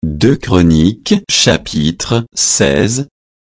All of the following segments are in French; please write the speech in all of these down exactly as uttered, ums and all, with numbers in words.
deux Chroniques chapitre seize.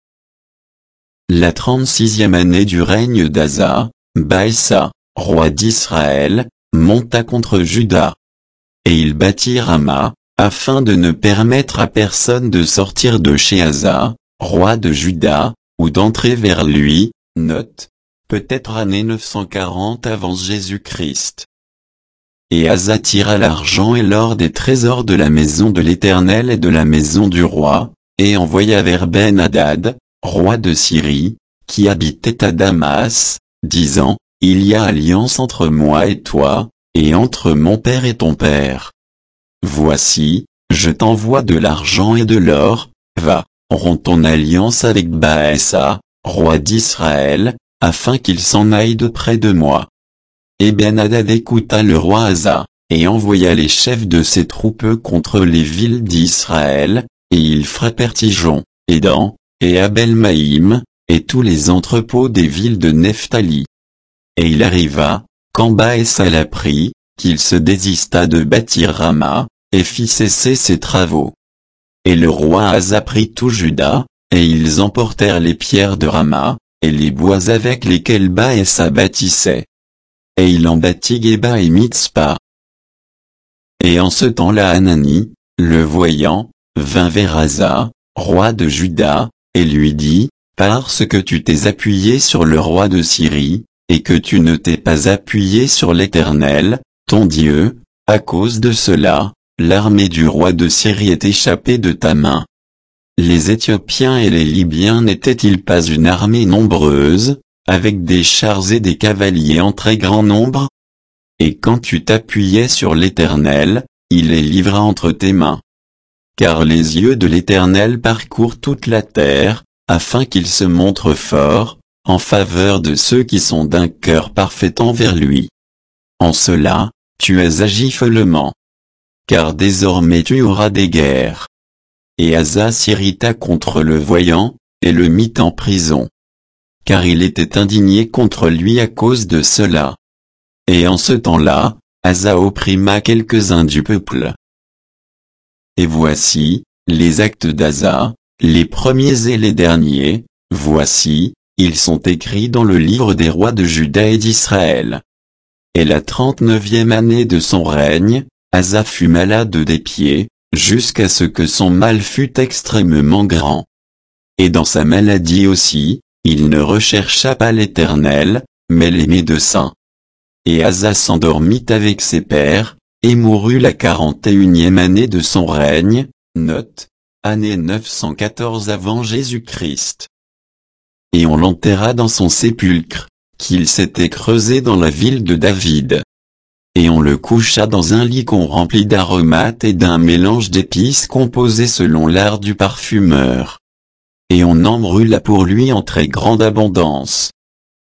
La trente-sixième année du règne d'Asa, Baésa, roi d'Israël, monta contre Juda. Et il bâtit Rama, afin de ne permettre à personne de sortir de chez Asa, roi de Juda, ou d'entrer vers lui. Note, peut-être année neuf cent quarante avant Jésus-Christ. Et Asa tira l'argent et l'or des trésors de la maison de l'Éternel et de la maison du roi, et envoya vers Ben-Hadad, roi de Syrie, qui habitait à Damas, disant, il y a alliance entre moi et toi, et entre mon père et ton père. Voici, je t'envoie de l'argent et de l'or, va, romps ton alliance avec Baésa, roi d'Israël, afin qu'il s'en aille de près de moi. Et Ben-Hadad écouta le roi Asa, et envoya les chefs de ses troupes contre les villes d'Israël, et ils frappèrent Ijon, et Dan, et Abel-Maïm, et tous les entrepôts des villes de Nephtali. Et il arriva, quand Baésa l'apprit, qu'il se désista de bâtir Rama, et fit cesser ses travaux. Et le roi Asa prit tout Juda, et ils emportèrent les pierres de Rama, et les bois avec lesquels Baésa bâtissait. Et il en bâtit Géba et Mitzpa. Et en ce temps-là Hanani, le voyant, vint vers Asa, roi de Juda, et lui dit, parce que tu t'es appuyé sur le roi de Syrie, et que tu ne t'es pas appuyé sur l'Éternel, ton Dieu, à cause de cela, l'armée du roi de Syrie est échappée de ta main. Les Éthiopiens et les Libyens n'étaient-ils pas une armée nombreuse, avec des chars et des cavaliers en très grand nombre? Et quand tu t'appuyais sur l'Éternel, il les livra entre tes mains. Car les yeux de l'Éternel parcourent toute la terre, afin qu'il se montre fort, en faveur de ceux qui sont d'un cœur parfait envers lui. En cela, tu as agi follement. Car désormais tu auras des guerres. Et Asa s'irrita contre le voyant, et le mit en prison. Car il était indigné contre lui à cause de cela. Et en ce temps-là, Asa opprima quelques-uns du peuple. Et voici, les actes d'Asa, les premiers et les derniers, voici, ils sont écrits dans le livre des rois de Juda et d'Israël. Et la trente-neuvième année de son règne, Asa fut malade des pieds, jusqu'à ce que son mal fût extrêmement grand. Et dans sa maladie aussi, il ne rechercha pas l'Éternel, mais les médecins. Et Asa s'endormit avec ses pères, et mourut la quarante et unième année de son règne, note, année neuf cent quatorze avant Jésus-Christ. Et on l'enterra dans son sépulcre, qu'il s'était creusé dans la ville de David. Et on le coucha dans un lit qu'on remplit d'aromates et d'un mélange d'épices composé selon l'art du parfumeur. Et on en brûla pour lui en très grande abondance.